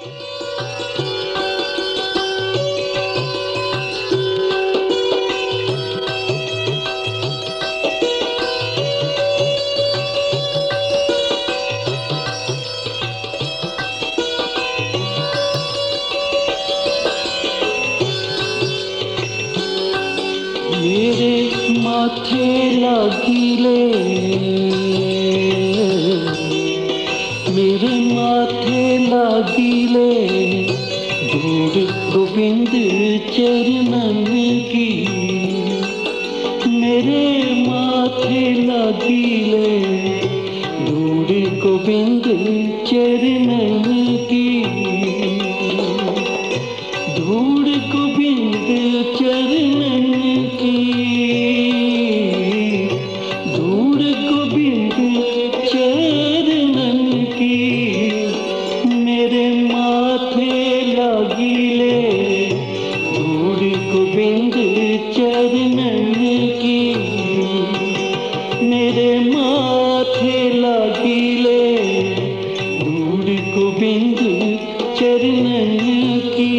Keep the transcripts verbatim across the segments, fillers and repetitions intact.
मेरे माथे लागिले, मेरे माथे लागिले धूड़ गोविंद चरणन की। मेरे माथे लागिले धूड़ गोविंद चरणन की। धूड़ गोविंद चरणन की, धूड़ गोविंद चरणन की। मेरे माथे लागिले धूड़ गोविंद चरणन की। मेरे माथे लागिले धूड़ गोविंद चरणन की।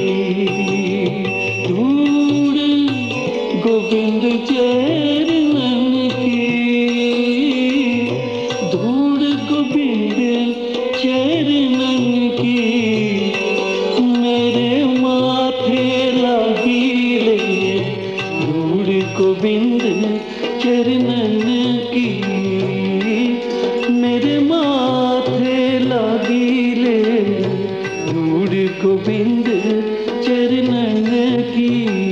धूड़ गोविंद चरणन की, धूड़ गोविंद चरणन की। मेरे माथे लागिले धूड़ गोविंद चरणन की। मेरे माथे लागिले धूड़ गोविंद चरणन की।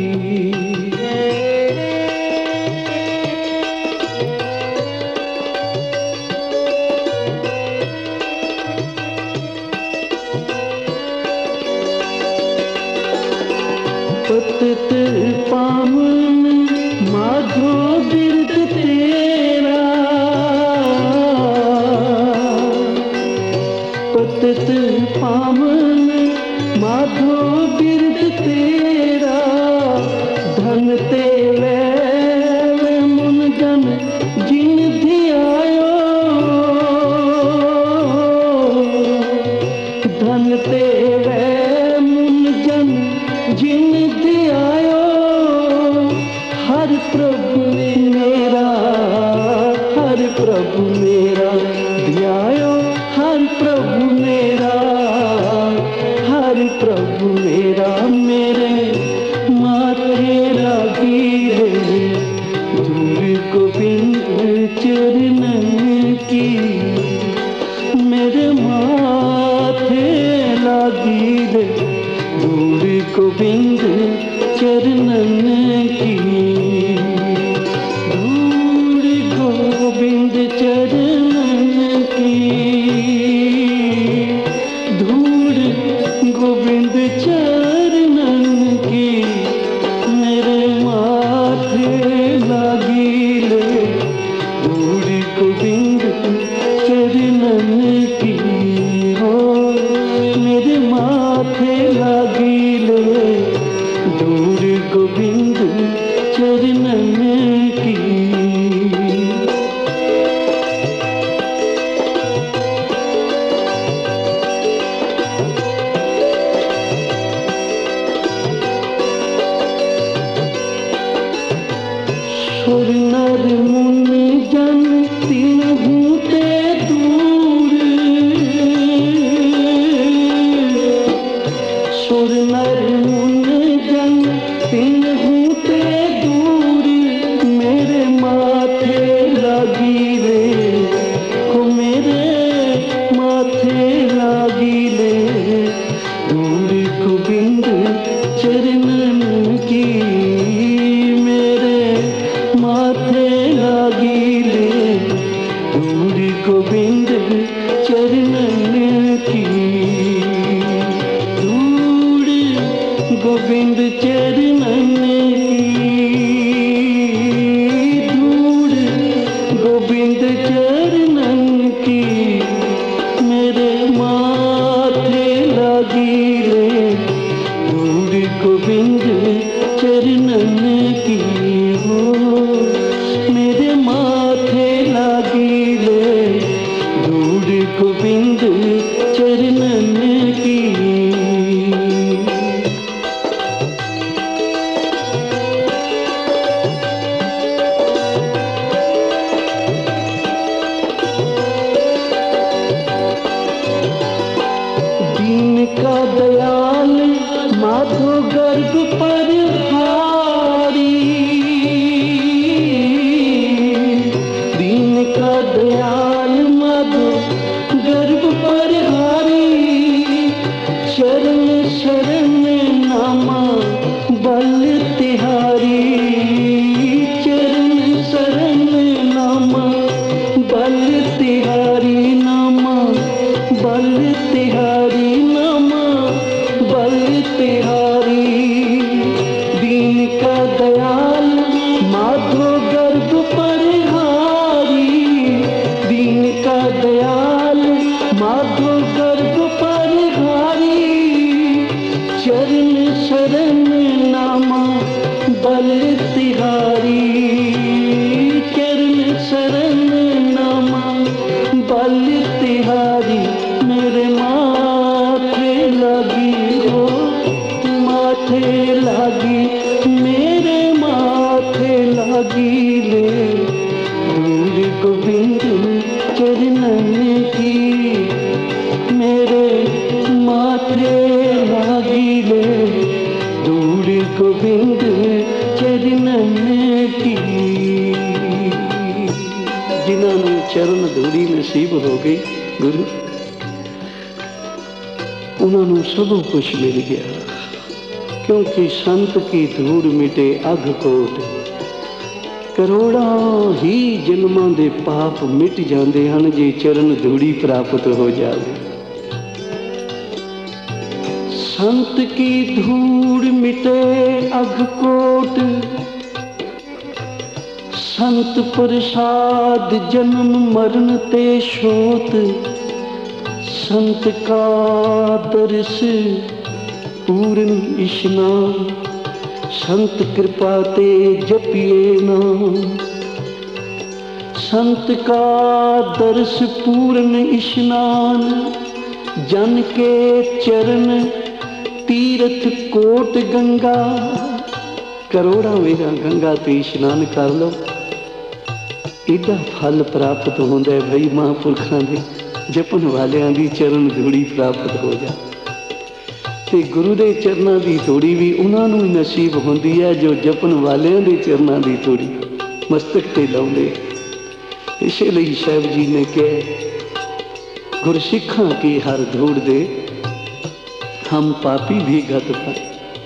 पतित पावन माधो बिरद तेरा, पतित पावन माधो बिरद तेरा। धन तेरे मुन जन जिन धियायो, धन तेरे मुन जन जिन धियायो। हर प्रभु मेरा, हर प्रभु मेरा धियायो। हर प्रभु मेरा, हर प्रभु मेरा। मेरे माथे लागिले धूड़ गोविंद चरणन की। मेरे माथे लागिले धूड़ गोविंद चरणन की। धूड़ गोविंद चरणन की, धूड़ गोविंद चरणन की। मेरे माथे लागिले धूड़ गोविंद चरणन की। हो मेरे माथे लागिले का दयाल माधो गर्भ पर हारी, दीन का दयाल माधो गर्भ पर हारी, चरण शरण नामा बल तिहारी, चरण शरण नामा बल तिहारी, नामा बल तिहारी, नामा बल तिहारी, दीन का दयाल माधो गर्भ पर हारी, दीन का दयाल माधो गर्भ पर हारी, चरण शरण नामा बल तिहारी, चरण शरण नामा बल तिहारी, मेरे माथे लगी हो माथे लगी, मेरे माथे लगी ले धूल गोविंद चरणन की, मेरे माथे लगी ले धूल गोविंद चरणन की। जिन्होंने चरण धूड़ी नसीब हो गई गुरु, उन्होंने सब कुछ मिल गया, क्योंकि संत की धूड़ मिटे अघ कोट, करोड़ों ही जन्मां दे पाप मिट जाते हैं जे चरण धूड़ी प्राप्त हो जाए। संत की धूड़ मिटे अघ कोट, संत प्रसाद जन्म मरण ते शोत, संत का दर्श पूर्ण स्नान, संत कृपा ते जपिए नाम, संत का दर्श पूर्ण स्नान, जन के चरण तीर्थ कोट गंगा, करोड़ा मेरा गंगा ते स्नान कर लो, इदा फल प्राप्त होंदा है भाई। महापुरखां दे जपन वालियां दी चरण धूड़ी प्राप्त हो जा, ते गुरु दे चरनां दी धूड़ी भी उन्हां नूं नसीब हुंदी है जो जपन वालियां दे चरनां दी धूड़ी मस्तक ते लाउंदे। इसे लई साहिब जी ने कहा, गुरसिखां की हर धूड़ दे हम पापी भी गत पाए,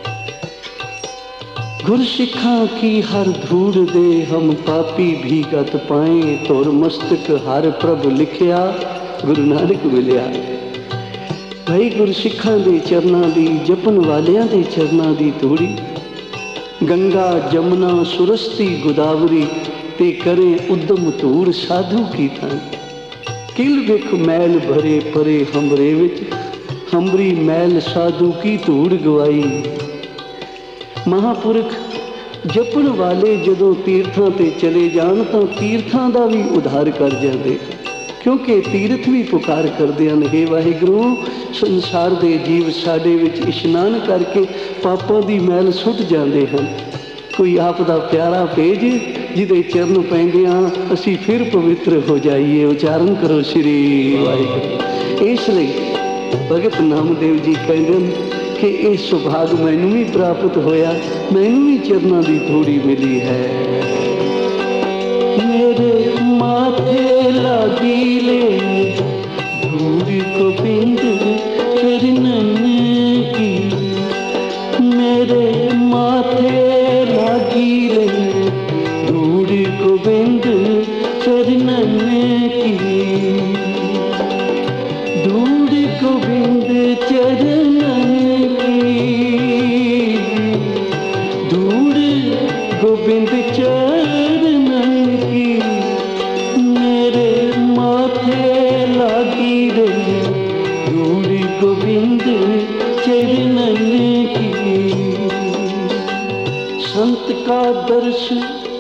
गुरसिखां की हर धूड़ दे हम पापी भी गत पाए, तोर मस्तक हर प्रभ लिखिया गुरु नानक मिलिया। भाई गुरसिखां दे चरनां दी जपन वालियां दे चरनां दी धूड़ी, गंगा जमुना सुरस्ती गोदावरी ते करे उद्दम धूड़ साधु की थाई, किल विख मैल भरे परे हमरे विच, हमरी मैल साधु की धूड़ गवाई। महापुरख जपन वाले जदों तीर्थां ते चले जाण तां तीर्थां दा भी उद्धार कर जांदे, क्योंकि तीर्थ भी पुकार करदे हन, हे वाहिगुरू संसार दे जीव साडे विच इशनान करके पापां दी मैल सुट जांदे हन। कोई आप दा प्यारा भेज जिहदे चरण पैंदियां असीं फिर पवित्र हो जाइए। उचारण करो श्री वाहिगुरू। इस लई भगत नामदेव जी कहंदे कि यह सुभाग मैनू भी प्राप्त होया, मैनू भी चरनां दी धूड़ी मिली है। मेरे माथे लागी ले धूड़ गोबिंद चरणन की, मेरे माथे लागी ले धूड़ गोबिंद चरणन की, धूड़ गोबिंद चरणन गोविंद चरणन की, मेरे माथे लागी रे धूड़ गोविंद चरणन की। संत का दर्श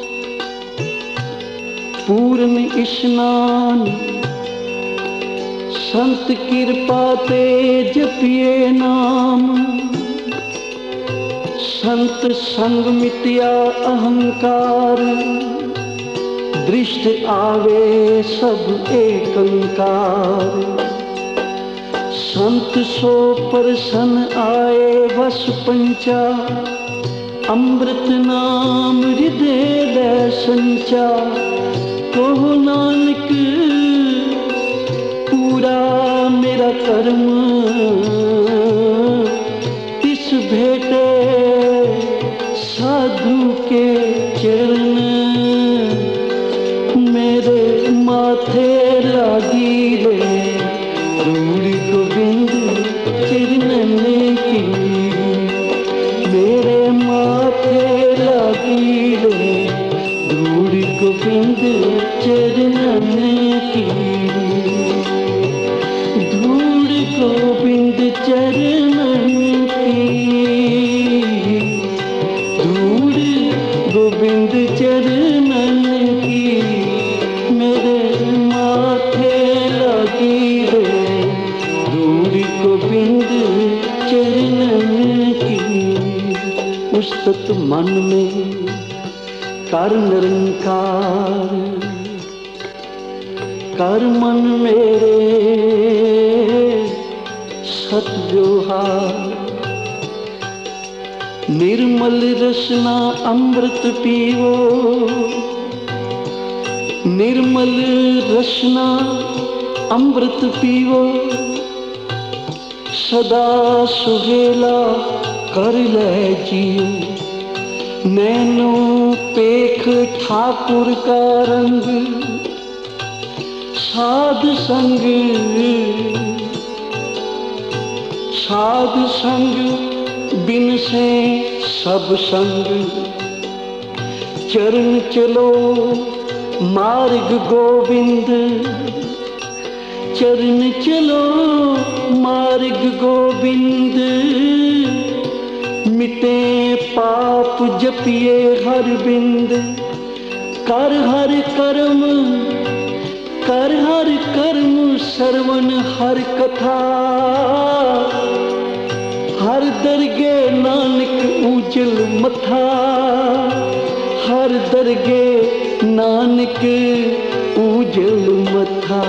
पूर्ण स्नान, संत कृपा ते जपिए नाम, संत संग मिटिया अहंकार, दृष्ट आवे सब एकंकार, संत सो प्रसन्न आए वस पंचा, अमृत नाम हृदय दे संचा। कहो नानक पूरा मेरा कर्म, तिस भेटे साधु के चरण। मेरे माथे लागी रे धूड़ गोविंद चरणन की, मेरे माथे लागी रे धूड़ गोविंद चरणन की। धूड़ गोविंद चरणन की, धूड़ गोविंद चरणन की। मेरे माथे लगी रे धूड़ गोविंद चरणन की। उस्तत मन में कर निरंकार, कर मन मेरे सत व्यवहार। निर्मल रसना अमृत पीवो, निर्मल रसना अमृत पीवो। सदा सुहेला कर ले जियो, नैनो पेख ठाकुर का रंग। साध संग साध संग बिन से सब संग। चरण चलो मार्ग गोविंद, चरण चलो मार्ग गोविंद। मिटे पाप जपिए हर बिंद, कर हर कर्म कर हर कर्म श्रवण हर कथा। हर दरगे नानक उजल मथा, हर दरगे नानक उजल मथा।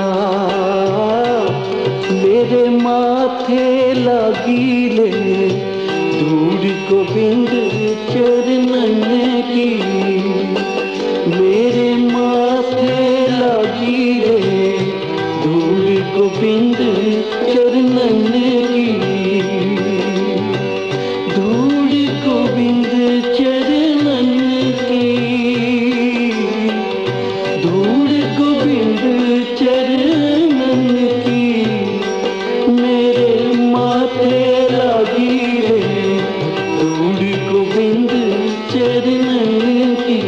मेरे माथे लागी ले धूड़ गोविंद चरणन की, मेरे माथे लागी रे धूड़ गोविंद चरणन की। धूड़ गोविंद चरणन की, धूड़ गोविंद चरणन की। मेरे माथे लागी रे धूड़ गोविंद चरणन की,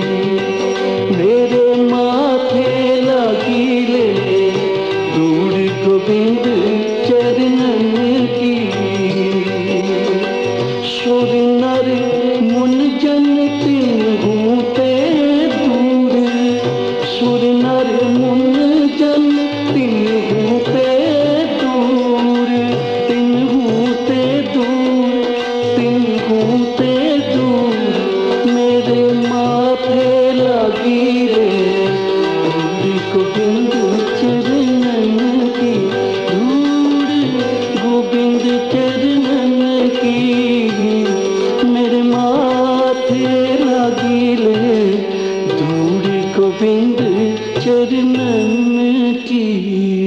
मेरे माथे लागी रे धूड़ गोविंद चरणन की। सुर नर मुन जन तिन्हु ते दूर, सुर नर मुन जन तिन्हु ते दूर। तिन्हु ते दूर, तिन्हु ते दूर। मेरे माथे लागी रे धूड़ गोविंद चरणन की, धूड़ गोविंद चरणन की। मेरे माथे लागी ले धूड़ गोविंद चरणन की।